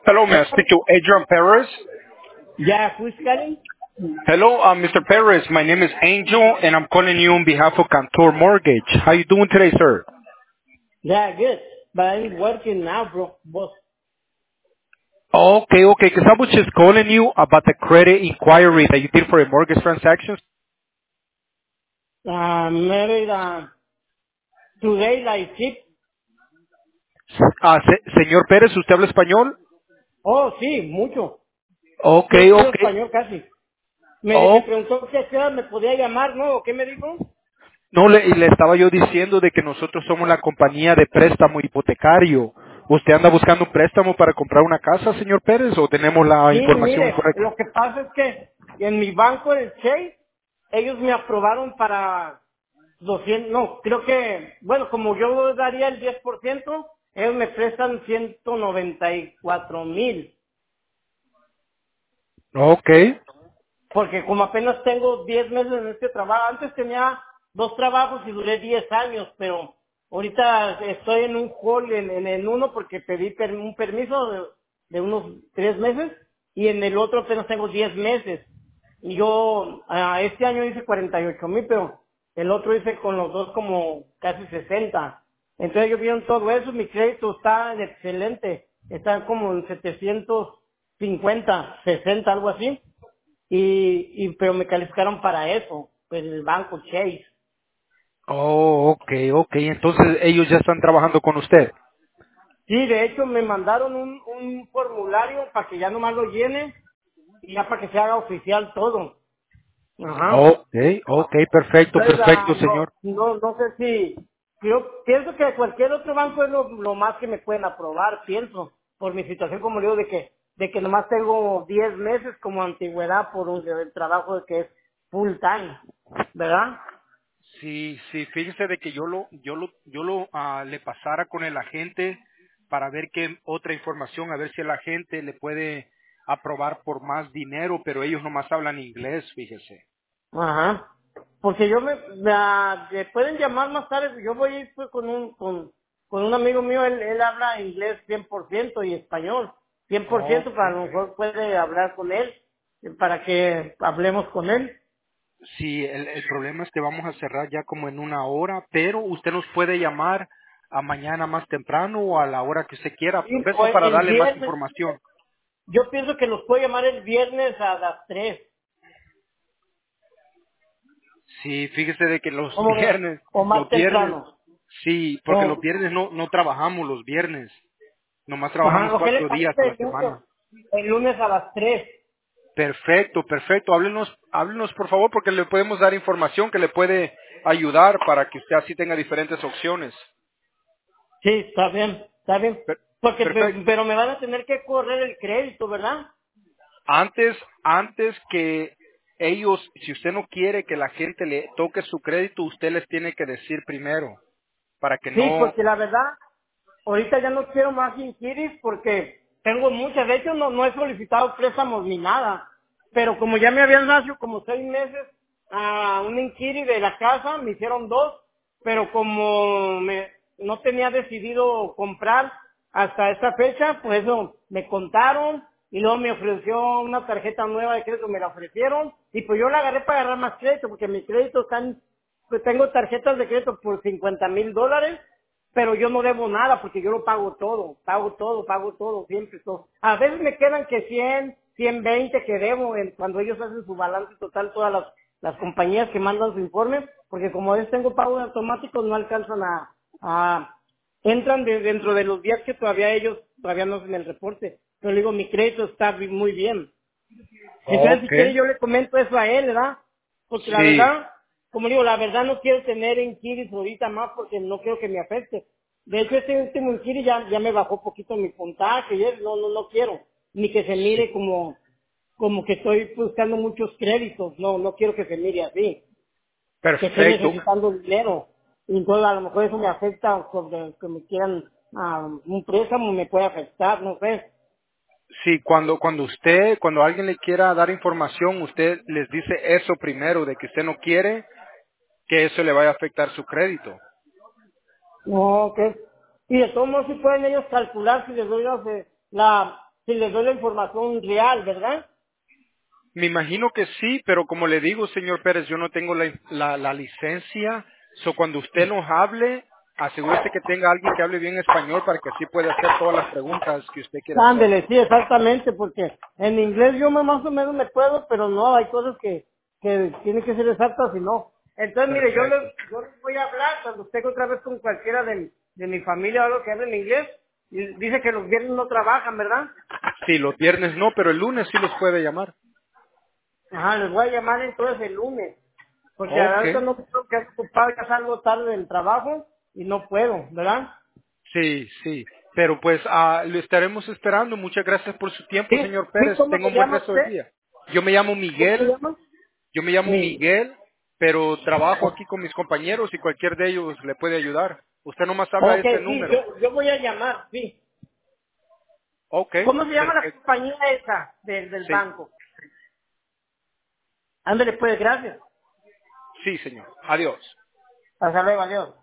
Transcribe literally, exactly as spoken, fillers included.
Hello, may I speak to Adrian Perez? Yeah, who's calling? Hello, uh, mister Perez. My name is Angel, and I'm calling you on behalf of Cantor Mortgage. How you doing today, sir? Yeah, good. But I'm working now, bro. Boss. Okay, okay, because I was just calling you about the credit inquiry that you did for a mortgage transaction. Uh, married, uh, today like six. Ah, se- señor Pérez, ¿usted habla español? Oh, sí, mucho. Okay, Yo quiero okay. español casi. Me, me Oh, preguntó qué hora me podía llamar, ¿no? ¿O qué me dijo? no, le, y le estaba yo diciendo de que nosotros somos la compañía de préstamo hipotecario. ¿Usted anda buscando un préstamo para comprar una casa, señor Pérez, o tenemos la Sí, información mire, correcta? lo que pasa es que en mi banco, el Chase, ellos me aprobaron para doscientos, no, creo que, bueno, como yo daría el diez por ciento, ellos me prestan ciento noventa y cuatro mil. Okay. Porque como apenas tengo diez meses en este trabajo, antes tenía dos trabajos y duré diez años, pero ahorita estoy en un hall en, en, en uno porque pedí per- un permiso de, de unos tres meses y en el otro apenas tengo diez meses. Y yo ah, este año hice cuarenta y ocho mil, pero el otro hice con los dos como casi sesenta. Entonces yo vi en todo eso, mi crédito está excelente, está como en setecientos cincuenta, sesenta, algo así y, y pero me calificaron para eso, pues el banco Chase. Oh, okay, okay. Entonces ellos ya están trabajando con usted. Sí, de hecho me mandaron un, un formulario para que ya nomás lo llene y ya para que se haga oficial todo. Ajá. Okay, okay, perfecto, Entonces, perfecto, ah, no, señor. no, no sé si, yo pienso que cualquier otro banco es lo, lo más que me pueden aprobar, pienso, por mi situación, como le digo, de que, de que nomás tengo diez meses como antigüedad por un, el trabajo que es full time, ¿verdad? Sí, sí, fíjese de que yo lo, yo lo, yo lo ah, le pasara con el agente para ver qué otra información, a ver si el agente le puede aprobar por más dinero, pero ellos nomás hablan inglés, fíjese. Ajá. Porque yo me, me, ah, me pueden llamar más tarde. Yo voy a ir pues, con un con, con un amigo mío. Él, él habla inglés cien por ciento y español cien por ciento. Para Okay. lo mejor puede hablar con él eh, para que hablemos con él. Sí, el, el problema es que vamos a cerrar ya como en una hora, pero usted nos puede llamar a mañana más temprano o a la hora que usted quiera, Sí, o eso para el darle más viernes. información. Yo pienso que los puedo llamar el viernes a las tres. Sí, fíjese de que los ¿Cómo ve? viernes, O más los viernes, temprano. sí, porque los O, viernes no, no trabajamos los viernes, nomás trabajamos ajá. ¿O qué le cuatro días a parece la el lunes? semana. El lunes a las tres. Perfecto, perfecto, háblenos, háblenos por favor porque le podemos dar información que le puede ayudar para que usted así tenga diferentes opciones. Sí, está bien, está bien. Per- Porque, pe- perfecto. pero me van a tener que correr el crédito, ¿verdad? Antes, antes que ellos, si usted no quiere que la gente le toque su crédito, usted les tiene que decir primero para que Sí, no. porque la verdad, ahorita ya no quiero más inquiris porque tengo muchas. De hecho, no, no he solicitado préstamos ni nada. Pero como ya me habían nacido como seis meses a un inquiri de la casa, me hicieron dos. Pero como me, no tenía decidido comprar hasta esta fecha, pues eso, me contaron y luego me ofreció una tarjeta nueva de crédito, me la ofrecieron y pues yo la agarré para agarrar más crédito porque mi crédito están, pues tengo tarjetas de crédito por cincuenta mil dólares pero yo no debo nada porque yo lo pago todo, pago todo, pago todo, siempre todo. A veces me quedan que cien, ciento veinte que debo en- cuando ellos hacen su balance total, todas las, las compañías que mandan su informe, porque como a veces tengo pagos automáticos no alcanzan a, a entran de- dentro de los días que todavía ellos todavía no hacen el reporte. Yo le digo, mi crédito está bi- muy bien. Entonces, si Ok. quiere, yo le comento eso a él, ¿verdad? Porque la Sí, verdad, como digo, la verdad no quiero tener en Kiris ahorita más porque no quiero que me afecte. De hecho, este último en Kiris ya, ya me bajó poquito mi puntaje y eso, no, no, no quiero. Ni que se sí. mire como, como que estoy buscando muchos créditos. No, no quiero que se mire así. Que estoy Perfecto. necesitando dinero. Y entonces a lo mejor eso me afecta sobre que me quieran ah, un préstamo, me puede afectar, no sé. Sí, cuando, cuando usted, cuando alguien le quiera dar información, usted les dice eso primero, de que usted no quiere que eso le vaya a afectar su crédito. No, ok. Y de todos modos, si pueden ellos calcular si les doy la, la- si les doy la información real, ¿verdad? Me imagino que sí, pero como le digo, señor Pérez, yo no tengo la, la, la licencia. So, cuando usted nos hable, asegúrese que tenga alguien que hable bien español para que así pueda hacer todas las preguntas que usted quiera hacer. Ándele, sí, exactamente, porque en inglés yo me- más o menos me puedo, pero no, hay cosas que, que tienen que ser exactas y no. Entonces, mire, yo Perfecto. les, yo les voy a hablar cuando esté otra vez con cualquiera de, de mi familia o algo que hable en inglés, y dice que los viernes no trabajan, ¿verdad? Sí, los viernes no, pero el lunes sí los puede llamar. Ajá, les voy a llamar entonces el lunes, porque Ok. ahorita no creo que es ocupado, ya salgo tarde del trabajo y no puedo, ¿verdad? Sí, sí. Pero pues ah, lo estaremos esperando. Muchas gracias por su tiempo, Sí, señor sí, Pérez. ¿cómo Tenga se un buen llama resto del usted? día. Yo me llamo ¿Cómo se Miguel. llama? Yo me llamo Mi. Miguel, pero trabajo aquí con mis compañeros y cualquier de ellos le puede ayudar. Usted nomás habla de Ok, este sí, número. yo, yo voy a llamar, sí. Ok, ¿Cómo se llama la perfecto. compañía esa del, del Sí, banco? Ándale, pues, gracias. sí, señor. Adiós. Hasta luego, adiós.